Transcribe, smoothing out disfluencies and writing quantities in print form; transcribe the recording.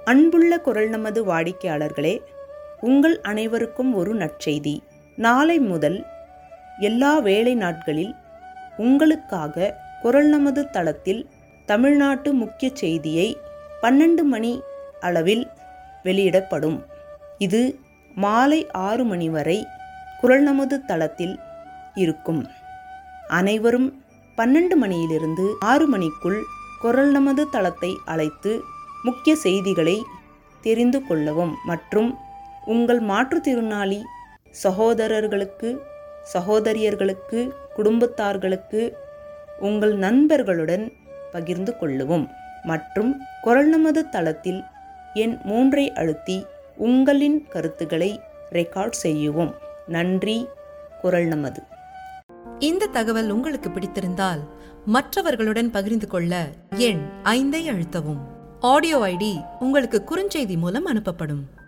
அன்புள்ள குரல் நமது வாடிக்கையாளர்களே, உங்கள் அனைவருக்கும் ஒரு நற்செய்தி. நாளை முதல் எல்லா வேலை நாட்களில் உங்களுக்காக குரல் நமது தளத்தில் தமிழ்நாட்டு முக்கிய செய்தியை 12 மணி அளவில் வெளியிடப்படும். இது மாலை 6 மணி வரை குரல் நமது தளத்தில் இருக்கும். அனைவரும் 12 மணியிலிருந்து 6 மணிக்குள் குரல் நமது தளத்தை அழைத்து முக்கிய செய்திகளை தெரிந்து கொள்ளவும் மற்றும் உங்கள் மாற்றுத்திறனாளி சகோதரர்களுக்கு, சகோதரியர்களுக்கு, குடும்பத்தார்களுக்கு, உங்கள் நண்பர்களுடன் பகிர்ந்து கொள்ளவும் மற்றும் குரல் நமது தளத்தில் எண் 3 அழுத்தி உங்களின் கருத்துக்களை ரெக்கார்ட் செய்யவும். நன்றி. குரல் நமது. இந்த தகவல் உங்களுக்கு பிடித்திருந்தால் மற்றவர்களுடன் பகிர்ந்து கொள்ள எண் 5 அழுத்தவும். ஆடியோ ஐடி உங்களுக்கு குறுஞ்செய்தி மூலம் அனுப்பப்படும்.